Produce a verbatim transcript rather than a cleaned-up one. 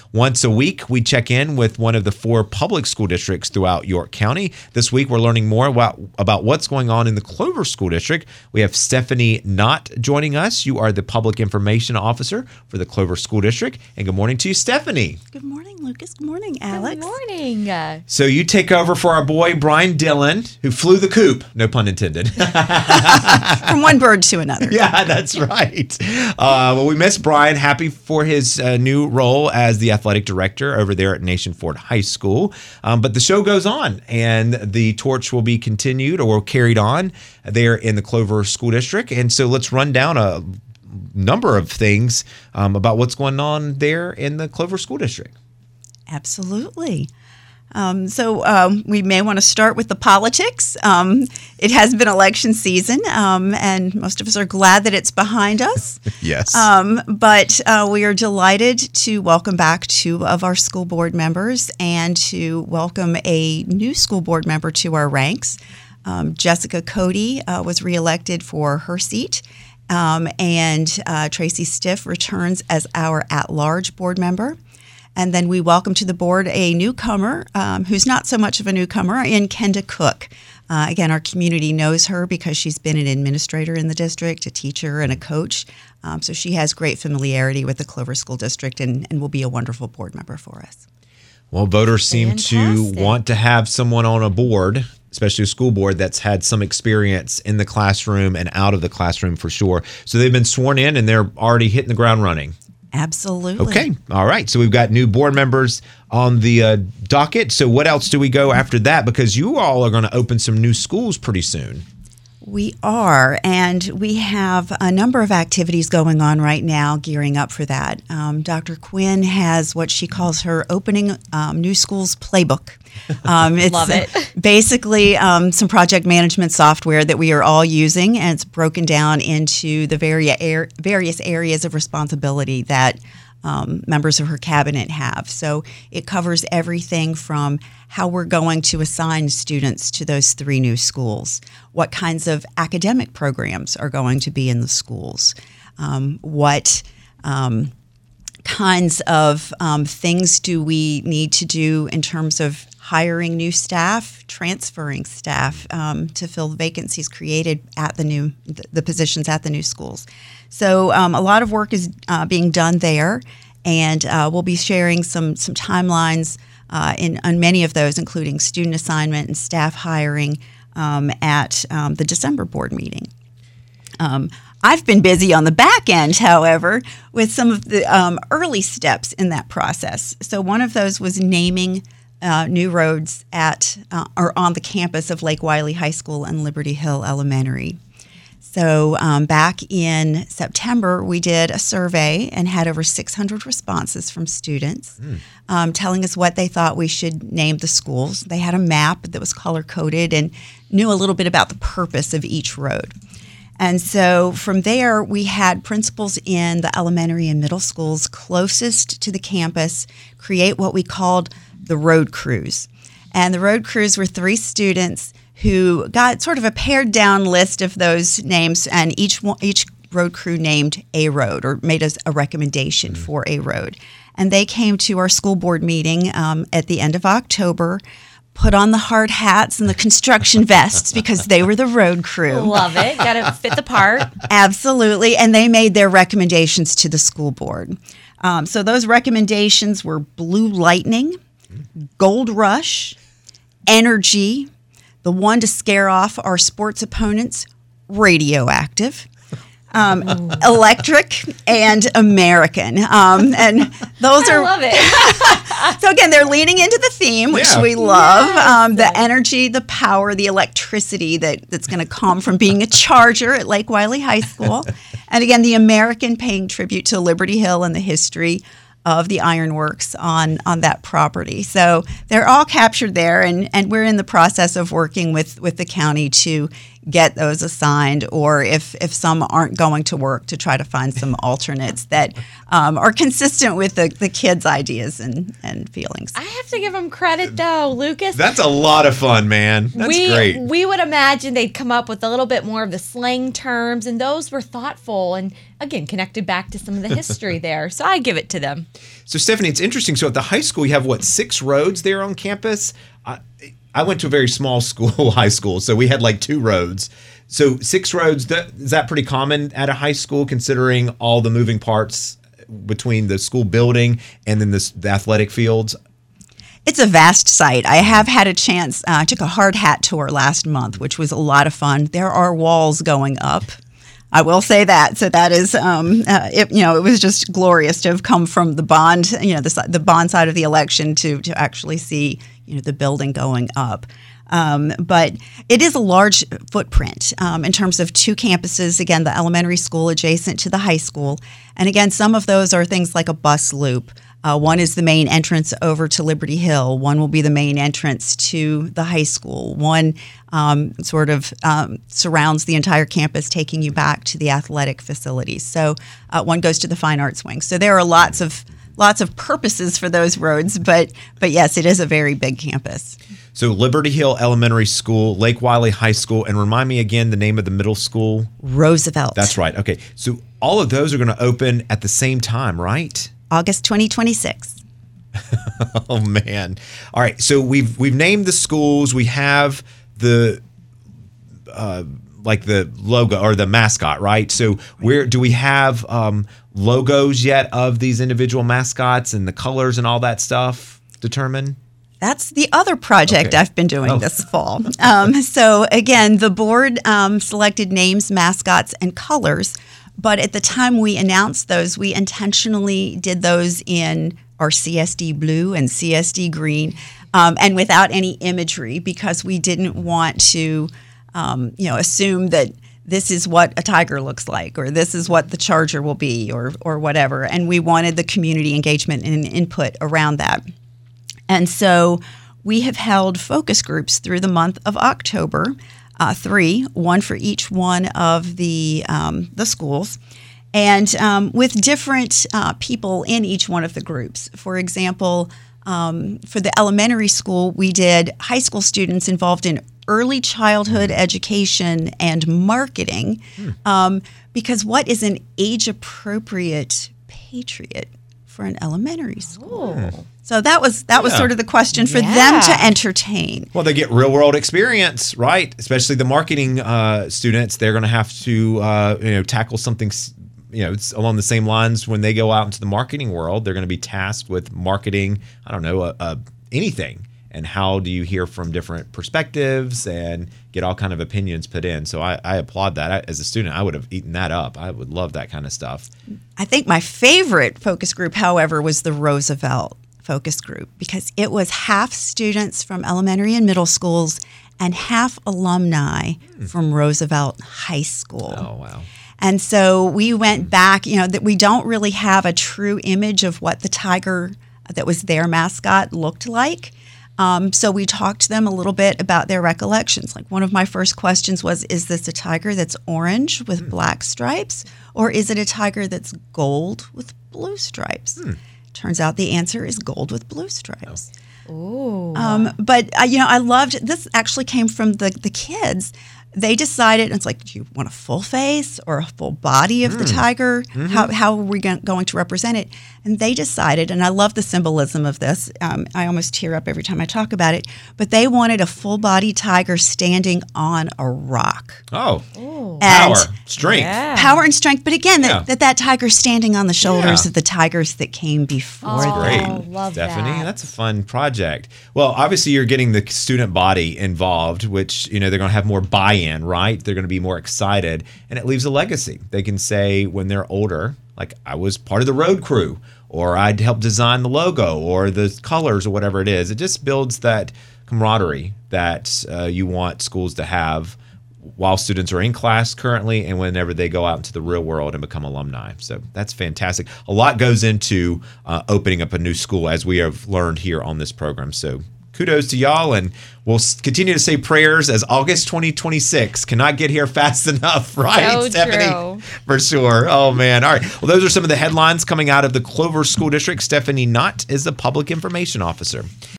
Once a week, we check in with one of the four public school districts throughout York County. This week, we're learning more about, about what's going on in the Clover School District. We have Stephanie Knott joining us. You are the Public Information Officer for the Clover School District. And good morning to you, Stephanie. Good morning, Lucas. Good morning, Alex. Good morning. Uh, So you take over for our boy, Brian Dillon, who flew the coop, no pun intended. From one bird to another. Yeah, that's right. Uh, well, we miss Brian. Happy for his uh, new role as the athletic director over there at Nation Ford High School. Um, but the show goes on, and the torch will be continued or carried on there in the Clover School District. And so let's run down a number of things um, about what's going on there in the Clover School District. Absolutely. Um, so um, we may want to start with the politics. Um, it has been election season, um, and most of us are glad that it's behind us. Yes. Um, but uh, we are delighted to welcome back two of our school board members and to welcome a new school board member to our ranks. Um, Jessica Cody uh, was reelected for her seat, um, and uh, Tracy Stiff returns as our at-large board member. And then we welcome to the board a newcomer um, who's not so much of a newcomer in Kenda Cook. Uh, again, our community knows her because she's been an administrator in the district, a teacher, and a coach. Um, so she has great familiarity with the Clover School District and, and will be a wonderful board member for us. Well, voters seem Fantastic. to want to have someone on a board, especially a school board, that's had some experience in the classroom and out of the classroom for sure. So they've been sworn in and they're already hitting the ground running. Absolutely. Okay. All right. So we've got new board members on the uh, docket. So what else do we go after that? Because you all are going to open some new schools pretty soon. We are, and we have a number of activities going on right now gearing up for that. Um, Doctor Quinn has what she calls her opening um, new schools playbook. Um, it's Love it. basically um, some project management software that we are all using, and it's broken down into the vari- er- various areas of responsibility that Um, members of her cabinet have. So it covers everything from how we're going to assign students to those three new schools, what kinds of academic programs are going to be in the schools, um, what um, kinds of um, things do we need to do in terms of hiring new staff, transferring staff um, to fill the vacancies created at the new the, the positions at the new schools. So um, a lot of work is uh, being done there, and uh, we'll be sharing some some timelines uh, in on many of those, including student assignment and staff hiring um, at um, the December board meeting. Um, I've been busy on the back end, however, with some of the um, early steps in that process. So one of those was naming Uh, new roads at uh, or on the campus of Lake Wiley High School and Liberty Hill Elementary. So um, back in September, we did a survey and had over six hundred responses from students mm. um, telling us what they thought we should name the schools. They had a map that was color-coded and knew a little bit about the purpose of each road. And so from there, we had principals in the elementary and middle schools closest to the campus create what we called the road crews. And the road crews were three students who got sort of a pared down list of those names, and each one, each road crew named a road or made us a recommendation mm-hmm. for a road. And they came to our school board meeting um, at the end of October, put on the hard hats and the construction vests because they were the road crew. Love it. Got to fit the part. Absolutely. And they made their recommendations to the school board. Um, so those recommendations were Blue Lightning, Gold Rush, Energy, the one to scare off our sports opponents, Radioactive, um, Electric, and American. Um, and those I are. love it. So again, they're leaning into the theme, which Yeah. we love. Yes. Um, the energy, the power, the electricity that, that's going to come from being a Charger at Lake Wiley High School. And again, the American paying tribute to Liberty Hill and the history of the ironworks on, on that property. So they're all captured there, and, and we're in the process of working with, with the county to get those assigned, or if, if some aren't going to work, to try to find some alternates that um, are consistent with the, the kids' ideas and, and feelings. I have to give them credit, though, Lucas. That's a lot of fun, man. That's we, great. We would imagine they'd come up with a little bit more of the slang terms, and those were thoughtful and, again, connected back to some of the history there. So I give it to them. So, Stephanie, it's interesting. So at the high school, you have, what, six roads there on campus? I, I went to a very small school, high school, so we had like two roads. So six roads, that, is that pretty common at a high school, considering all the moving parts between the school building and then the, the athletic fields? It's a vast site. I have had a chance. Uh, I took a hard hat tour last month, which was a lot of fun. There are walls going up. I will say that. So that is, um, uh, it, you know, it was just glorious to have come from the bond, you know, the, the bond side of the election to to actually see, you know, the building going up. Um, but it is a large footprint um, in terms of two campuses. Again, the elementary school adjacent to the high school. And again, some of those are things like a bus loop. Uh, one is the main entrance over to Liberty Hill. One will be the main entrance to the high school. One um, sort of um, surrounds the entire campus, taking you back to the athletic facilities. So uh, one goes to the fine arts wing. So there are lots of lots of purposes for those roads, but but yes, it is a very big campus. So Liberty Hill Elementary School, Lake Wiley High School, and remind me again the name of the middle school? Roosevelt. That's right. Okay. So all of those are going to open at the same time, right? August twenty twenty-six. Oh man! All right, so we've we've named the schools. We have the uh, like the logo or the mascot, right? So where do we have um, logos yet of these individual mascots and the colors and all that stuff determined? That's the other project Okay. I've been doing Oh. this fall. Um, so again, the board um, selected names, mascots, and colors. But at the time we announced those, we intentionally did those in our C S D blue and C S D green, um, and without any imagery, because we didn't want to, um, you know, assume that this is what a tiger looks like, or this is what the charger will be, or or whatever. And we wanted the community engagement and input around that. And so we have held focus groups through the month of October. Uh, three, one for each one of the um, the schools, and um, with different uh, people in each one of the groups. For example, um, for the elementary school, we did high school students involved in early childhood education and marketing, hmm. um, because what is an age-appropriate patriot for an elementary school? Oh. So that was that was Yeah. sort of the question for Yeah. them to entertain. Well, they get real world experience, right? Especially the marketing uh, students. They're going to have to, uh, you know, tackle something, you know, it's along the same lines when they go out into the marketing world. They're going to be tasked with marketing, I don't know, uh, uh, anything. And how do you hear from different perspectives and get all kind of opinions put in? So I, I applaud that. I, as a student, I would have eaten that up. I would love that kind of stuff. I think my favorite focus group, however, was the Roosevelt focus group, because it was half students from elementary and middle schools and half alumni mm. from Roosevelt High School. Oh, wow. And so we went back, you know, that we don't really have a true image of what the tiger that was their mascot looked like. Um, so we talked to them a little bit about their recollections. Like one of my first questions was, is this a tiger that's orange with mm. black stripes, or is it a tiger that's gold with blue stripes? Mm. Turns out the answer is gold with blue stripes. Ooh. Um, but, uh, you know, I loved, this actually came from the, the kids. They decided, it's like, do you want a full face or a full body of mm. the tiger? Mm-hmm. How, how are we going to represent it? And they decided, and I love the symbolism of this. Um, I almost tear up every time I talk about it. But they wanted a full body tiger standing on a rock. Oh, Ooh. And power, strength. Yeah. Power and strength. But again, Yeah. that, that that tiger's standing on the shoulders Yeah. of the tigers that came before Oh, them. Great, love Stephanie. that. That's a fun project. Well, obviously, you're getting the student body involved, which you know they're going to have more buy-in, right? They're going to be more excited, and it leaves a legacy. They can say when they're older, like I was part of the road crew, or I'd help design the logo or the colors or whatever it is. It just builds that camaraderie that uh, you want schools to have while students are in class currently and whenever they go out into the real world and become alumni. So that's fantastic. A lot goes into uh, opening up a new school, as we have learned here on this program. So kudos to y'all, and we'll s- continue to say prayers as August twenty twenty-six cannot get here fast enough, right, So Stephanie? true. For sure. Oh, man. All right. Well, those are some of the headlines coming out of the Clover School District. Stephanie Knott is the Public Information Officer.